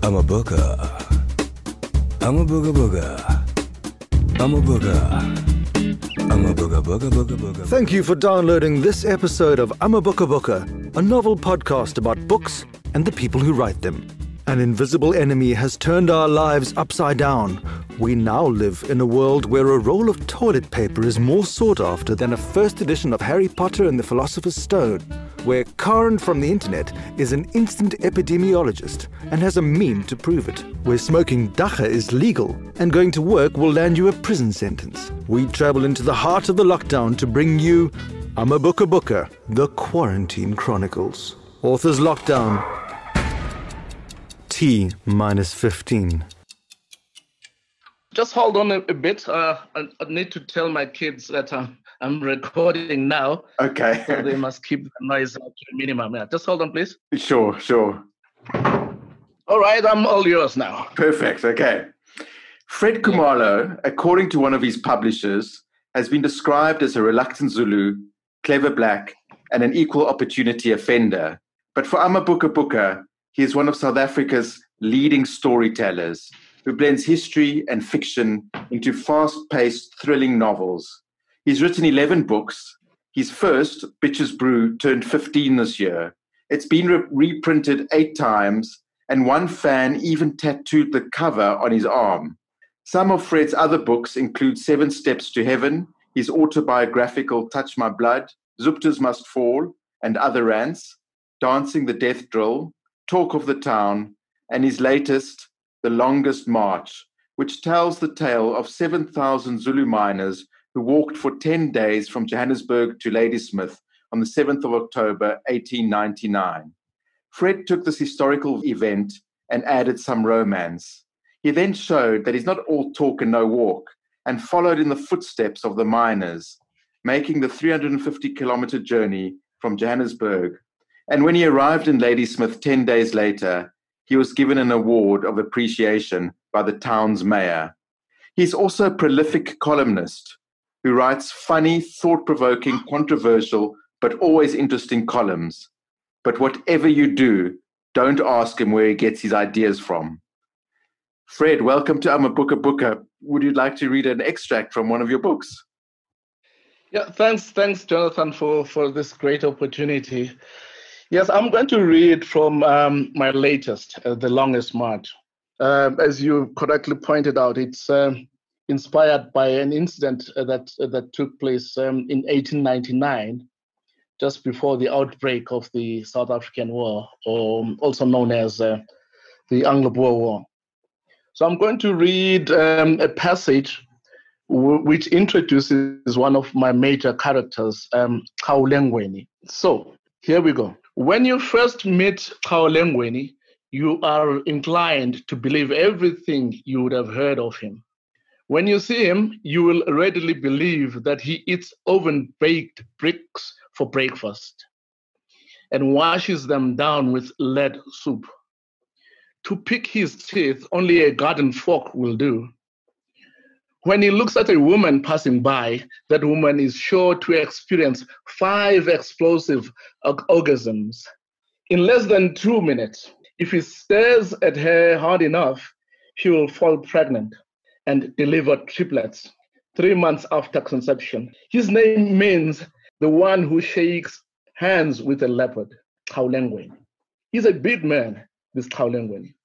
I'm a booker. I'm a booger booger. I'm a booger. I'm a booger booger booger booger. Thank you for downloading this episode of I'm a Booker Booker, a novel podcast about books and the people who write them. An invisible enemy has turned our lives upside down. We now live in a world where a roll of toilet paper is more sought after than a first edition of Harry Potter and the Philosopher's Stone, where Karen from the internet is an instant epidemiologist and has a meme to prove it, where smoking dagga is legal and going to work will land you a prison sentence. We travel into the heart of the lockdown to bring you I'm a Booker Booker, The Quarantine Chronicles. Authors Lockdown. T-15. Just hold on a bit. I need to tell my kids that I'm recording now. Okay. So they must keep the noise to a minimum. Yeah. Just hold on, please. Sure. All right, I'm all yours now. Perfect. Okay. Fred Khumalo, according to one of his publishers, has been described as a reluctant Zulu, clever black, and an equal opportunity offender. But for I'm a Booker Booker, he is one of South Africa's leading storytellers who blends history and fiction into fast-paced, thrilling novels. He's written 11 books. His first, Bitches Brew, turned 15 this year. It's been reprinted 8 times, and one fan even tattooed the cover on his arm. Some of Fred's other books include 7 Steps to Heaven, his autobiographical Touch My Blood, Zuptas Must Fall, and Other Rants, Dancing the Death Drill, Talk of the Town, and his latest, The Longest March, which tells the tale of 7,000 Zulu miners who walked for 10 days from Johannesburg to Ladysmith on the 7th of October, 1899. Fred took this historical event and added some romance. He then showed that he's not all talk and no walk, and followed in the footsteps of the miners, making the 350-kilometer journey from Johannesburg. And when he arrived in Ladysmith 10 days later, he was given an award of appreciation by the town's mayor. He's also a prolific columnist who writes funny, thought-provoking, controversial, but always interesting columns. But whatever you do, don't ask him where he gets his ideas from. Fred, welcome to I'm a Booker Booker. Would you like to read an extract from one of your books? Yeah, thanks, Jonathan, for this great opportunity. Yes, I'm going to read from my latest, The Longest March. As you correctly pointed out, it's inspired by an incident that took place in 1899, just before the outbreak of the South African War, or also known as the Anglo-Boer War. So I'm going to read a passage which introduces one of my major characters, Xaulengweni. So here we go. When you first meet Xaulengweni, you are inclined to believe everything you would have heard of him. When you see him, you will readily believe that he eats oven-baked bricks for breakfast and washes them down with lead soup. To pick his teeth, only a garden fork will do. When he looks at a woman passing by, that woman is sure to experience 5 explosive orgasms in less than 2 minutes. If he stares at her hard enough, she will fall pregnant and deliver triplets 3 months after conception. His name means the one who shakes hands with a leopard, Xaulengweni. He's a big man, this Xaulengweni.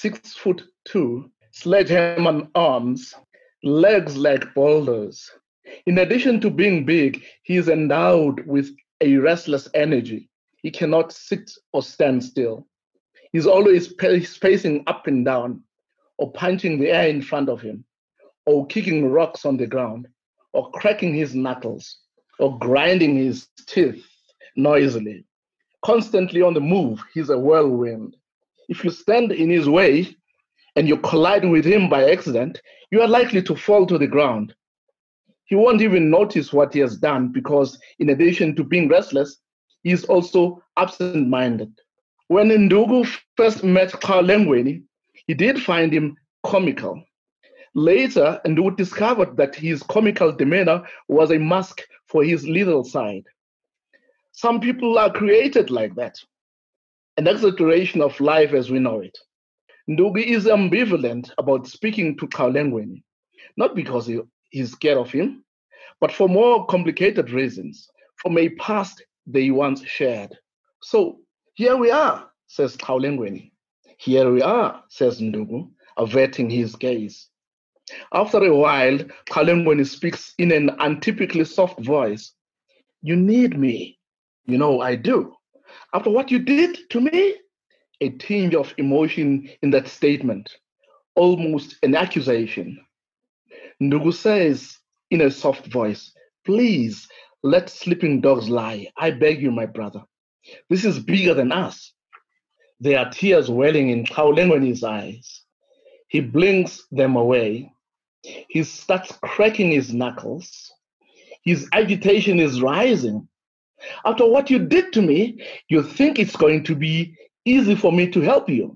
6'2", sledgehammer arms, legs like boulders. In addition to being big, he is endowed with a restless energy. He cannot sit or stand still. He's always pacing up and down, or punching the air in front of him, or kicking rocks on the ground, or cracking his knuckles, or grinding his teeth noisily. Constantly on the move, he's a whirlwind. If you stand in his way and you collide with him by accident, you are likely to fall to the ground. He won't even notice what he has done because, in addition to being restless, he is also absent-minded. When Ndugu first met Xaulengweni, he did find him comical. Later, Ndugu discovered that his comical demeanor was a mask for his lethal side. Some people are created like that, an exaggeration of life as we know it. Ndugu is ambivalent about speaking to Xaulengweni, not because he's scared of him, but for more complicated reasons, from a past they once shared. So here we are, says Xaulengweni. Here we are, says Ndugu, averting his gaze. After a while, Xaulengweni speaks in an untypically soft voice. You need me. You know I do. After what you did to me, a tinge of emotion in that statement, almost an accusation. Ndugu says in a soft voice, please let sleeping dogs lie. I beg you, my brother. This is bigger than us. There are tears welling in Xaulengweni's eyes. He blinks them away. He starts cracking his knuckles. His agitation is rising. After what you did to me, you think it's going to be easy for me to help you.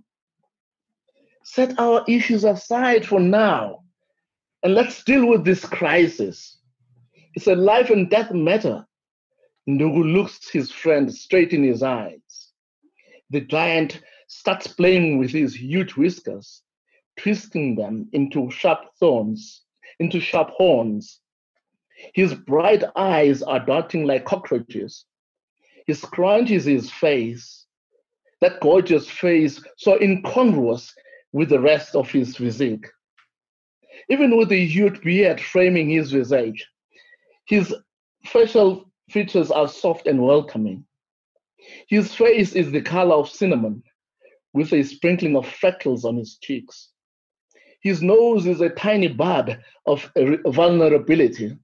Set our issues aside for now, and let's deal with this crisis. It's a life and death matter. Ndugu looks his friend straight in his eyes. The giant starts playing with his huge whiskers, twisting them into sharp thorns, into sharp horns. His bright eyes are darting like cockroaches. He scrunches his face, that gorgeous face so incongruous with the rest of his physique. Even with the huge beard framing his visage, his facial features are soft and welcoming. His face is the color of cinnamon, with a sprinkling of freckles on his cheeks. His nose is a tiny bud of vulnerability.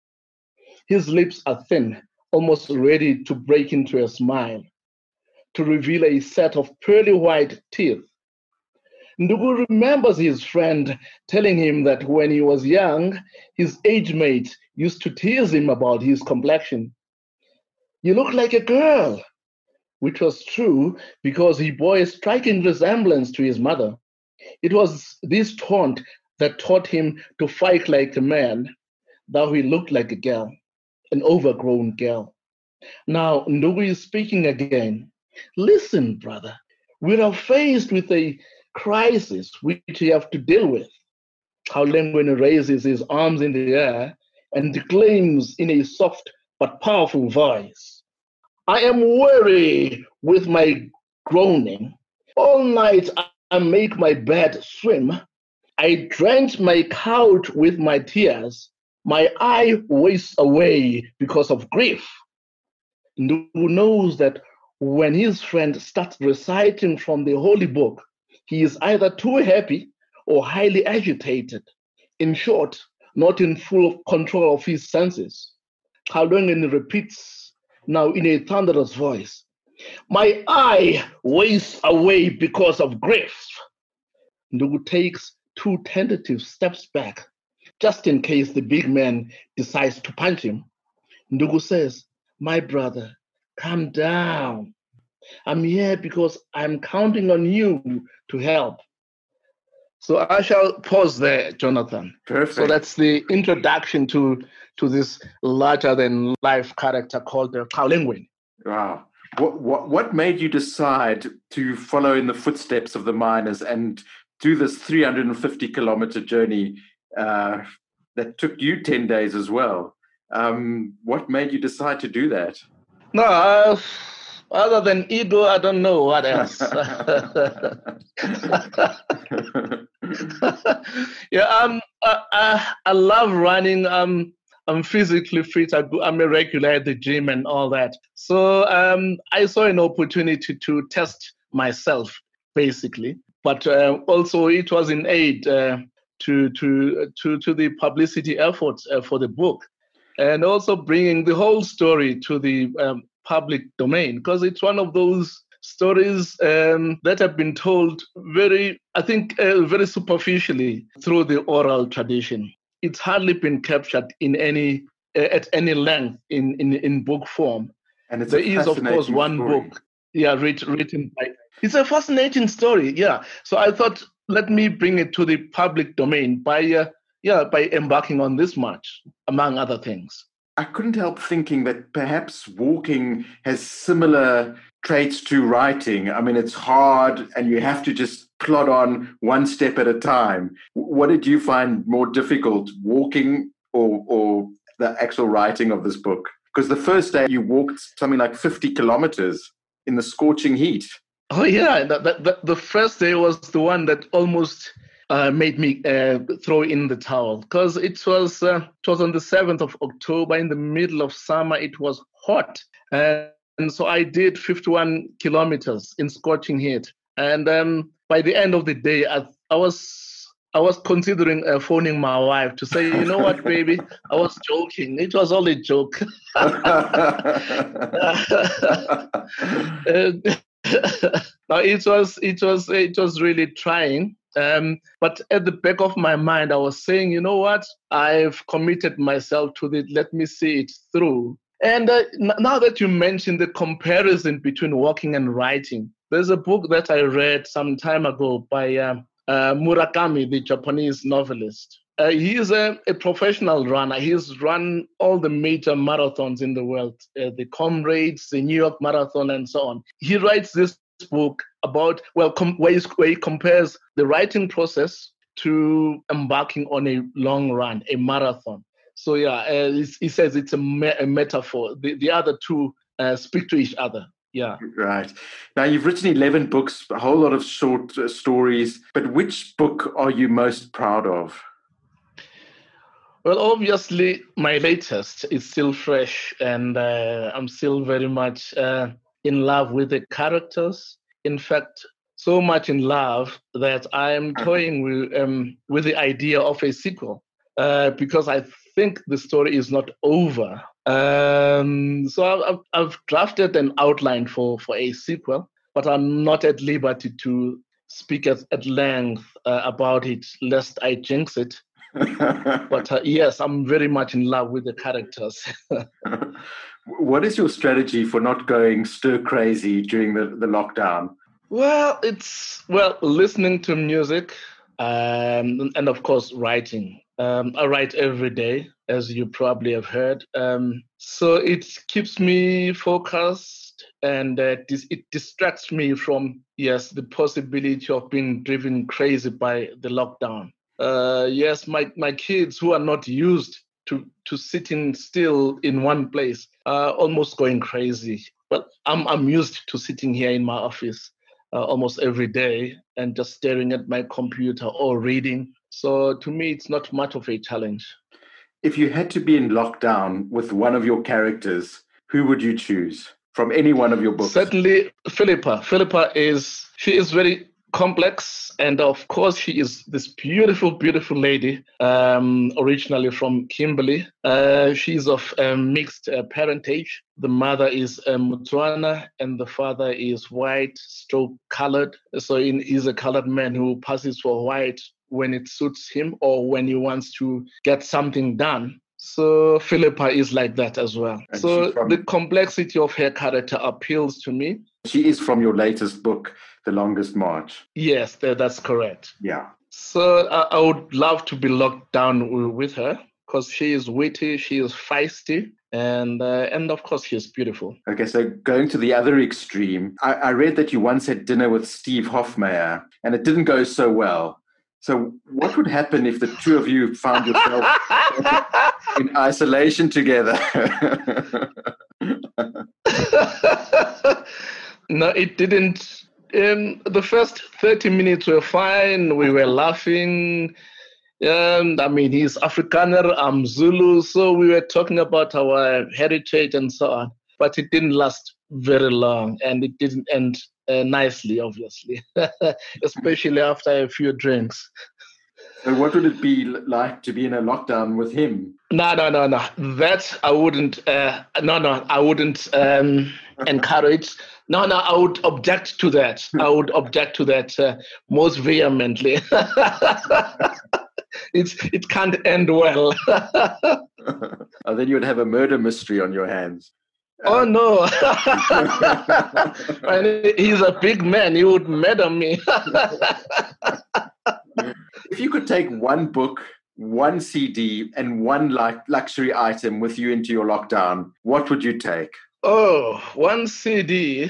His lips are thin, almost ready to break into a smile, to reveal a set of pearly white teeth. Ndugu remembers his friend telling him that when he was young, his age mate used to tease him about his complexion. You look like a girl, which was true because he bore a striking resemblance to his mother. It was this taunt that taught him to fight like a man, though he looked like a girl, an overgrown girl. Now Ndugu is speaking again. Listen, brother, we are faced with a crisis which we have to deal with. Xaulengweni raises his arms in the air and declaims in a soft but powerful voice. I am weary with my groaning. All night I make my bed swim. I drench my couch with my tears. My eye wastes away because of grief. Ndugu knows that when his friend starts reciting from the holy book, he is either too happy or highly agitated. In short, not in full control of his senses. Xaulengweni repeats now in a thunderous voice, my eye wastes away because of grief. Ndugu takes 2 tentative steps back, just in case the big man decides to punch him. Ndugu says, my brother, calm down. I'm here because I'm counting on you to help. So I shall pause there, Jonathan. Perfect. So that's the introduction to this larger-than-life character called Xaulengweni. Wow. What made you decide to follow in the footsteps of the miners and do this 350-kilometer journey that took you 10 days as well? What made you decide to do that? No, other than ego, I don't know what else. Yeah, I love running. I'm physically fit. I'm a regular at the gym and all that. So I saw an opportunity to test myself, basically. But also it was in aid to the publicity efforts for the book, and also bringing the whole story to the public domain, because it's one of those stories that have been told very superficially through the oral tradition. It's hardly been captured in at any length in book form. And there is, of course, one story. book, written by. It's a fascinating story, yeah. So I thought, let me bring it to the public domain by embarking on this march, among other things. I couldn't help thinking that perhaps walking has similar traits to writing. I mean, it's hard and you have to just plod on one step at a time. What did you find more difficult, walking or the actual writing of this book? Because the first day you walked something like 50 kilometers in the scorching heat. Oh, yeah. The first day was the one that almost made me throw in the towel, because it was on the 7th of October in the middle of summer. It was hot. And so I did 51 kilometers in scorching heat. And by the end of the day, I was considering phoning my wife to say, you know what, baby, I was joking. It was all a joke. No, it was really trying. But at the back of my mind, I was saying, you know what? I've committed myself to it. Let me see it through. And now that you mentioned the comparison between walking and writing, there's a book that I read some time ago by Murakami, the Japanese novelist. He is a professional runner. He's run all the major marathons in the world, the Comrades, the New York Marathon, and so on. He writes this book about, where he compares the writing process to embarking on a long run, a marathon. So yeah, he says it's a metaphor. The other two speak to each other. Yeah. Right. Now, you've written 11 books, a whole lot of short stories, but which book are you most proud of? Well, obviously, my latest is still fresh, and I'm still very much in love with the characters. In fact, so much in love that I am toying with the idea of a sequel, because I think the story is not over. So I've drafted an outline for a sequel, but I'm not at liberty to speak at length about it, lest I jinx it. But yes, I'm very much in love with the characters. What is your strategy for not going stir crazy during the lockdown? Well, listening to music, and of course, writing. I write every day, as you probably have heard. So it keeps me focused, and it distracts me from, the possibility of being driven crazy by the lockdown. Yes, my kids who are not used to sitting still in one place are almost going crazy. But I'm used to sitting here in my office almost every day and just staring at my computer or reading. So to me, it's not much of a challenge. If you had to be in lockdown with one of your characters, who would you choose from any one of your books? Certainly, Philippa. Philippa is very complex, and of course she is this beautiful lady, originally from Kimberley. She's of mixed parentage. The mother is Motswana and the father is white stroke colored. So he's a colored man who passes for white when it suits him or when he wants to get something done. So Philippa is like that as well. And so the complexity of her character appeals to me. She is from your latest book, The Longest March. Yes, that's correct. Yeah. So I would love to be locked down with her because she is witty, she is feisty, and of course she is beautiful. Okay, so going to the other extreme, I read that you once had dinner with Steve Hofmeyr, and it didn't go so well. So what would happen if the two of you found yourself in isolation together? No, it didn't. The first 30 minutes were fine. We were laughing. He's Afrikaner, I'm Zulu. So we were talking about our heritage and so on. But it didn't last very long, and it didn't end nicely, obviously, especially after a few drinks. So what would it be like to be in a lockdown with him? No. That I wouldn't. I wouldn't encourage. No, I would object to that. I would object to that most vehemently. It can't end well. Then you would have a murder mystery on your hands. Oh, no. He's a big man. He would murder me. If you could take one book, one CD, and one luxury item with you into your lockdown, what would you take? Oh, one CD.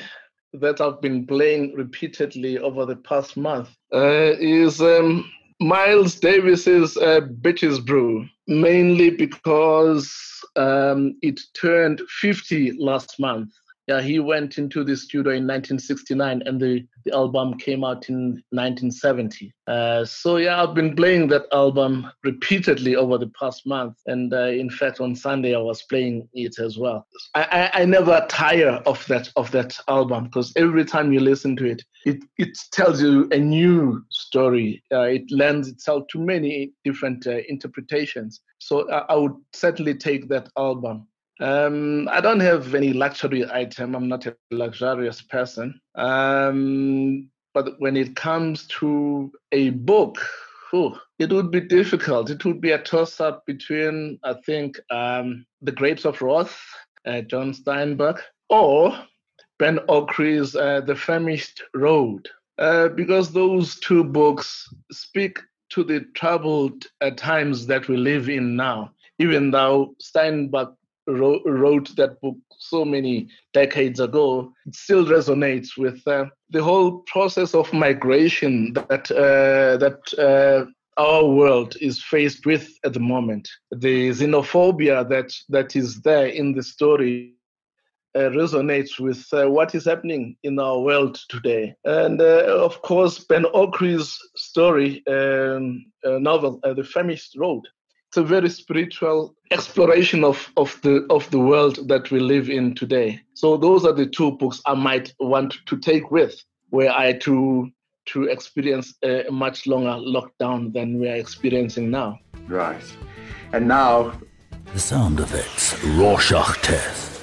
that I've been playing repeatedly over the past month is Miles Davis's Bitches Brew, mainly because it turned 50 last month. Yeah, he went into the studio in 1969 and the album came out in 1970. So yeah, I've been playing that album repeatedly over the past month. And in fact, on Sunday, I was playing it as well. I never tire of that album because every time you listen to it, it tells you a new story. It lends itself to many different interpretations. So I would certainly take that album. I don't have any luxury item. I'm not a luxurious person. But when it comes to a book, it would be difficult. It would be a toss-up between, I think, The Grapes of Wrath, John Steinbeck, or Ben Okri's The Famished Road, because those two books speak to the troubled times that we live in now, even though Steinbeck wrote that book so many decades ago, it still resonates with the whole process of migration that our world is faced with at the moment. The xenophobia that is there in the story resonates with what is happening in our world today. And of course, Ben Okri's story, novel, The Famished Road, it's a very spiritual exploration of the world that we live in today. So those are the two books I might want to take with, were I to experience a much longer lockdown than we are experiencing now. Right. And now, the sound effects Rorschach test.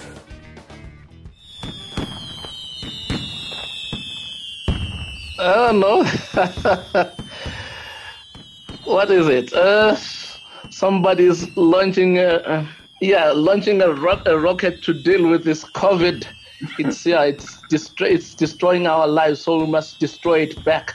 I don't know. What is it? Somebody's launching a rocket to deal with this COVID. It's destroying our lives, so we must destroy it back.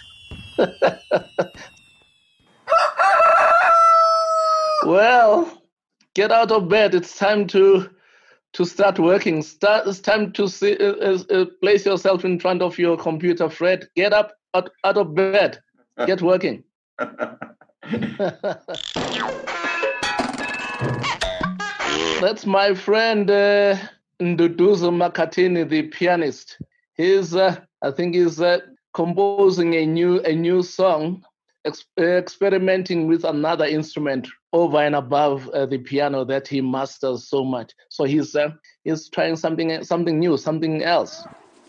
Well, get out of bed. It's time to start working. It's time to place yourself in front of your computer, Fred. Get up out of bed. Get working. That's my friend Nduduzo Makhathini, the pianist. I think he's composing a new song, experimenting with another instrument over and above the piano that he masters so much. So he's trying something new, something else.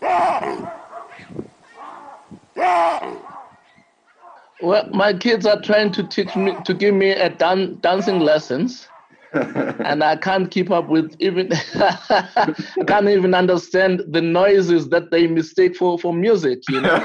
Well, my kids are trying to give me dancing lessons. And I can't keep up with I can't even understand the noises that they mistake for music, you know.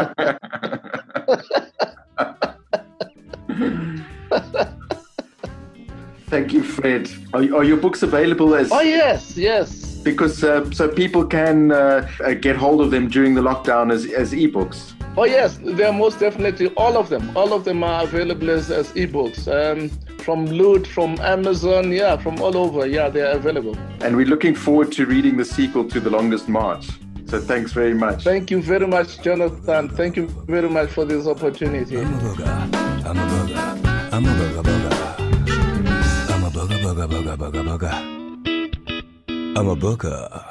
Thank you, Fred. Are your books available as? Oh yes. Because so people can get hold of them during the lockdown as ebooks. Oh yes, they're most definitely all of them. All of them are available as ebooks. From Loot, from Amazon, from all over. They're available. And we're looking forward to reading the sequel to The Longest March. So thanks very much. Thank you very much, Jonathan. Thank you very much for this opportunity. I'm a booger.